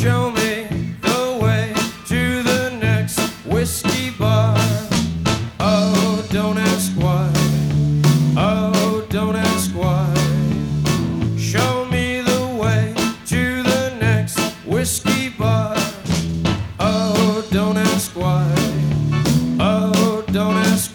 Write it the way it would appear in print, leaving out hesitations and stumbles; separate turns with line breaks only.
show me the way to the next whiskey bar. Oh, don't ask why. Oh, don't ask why. Show me the way to the next whiskey bar. Oh, don't ask why. Oh, don't ask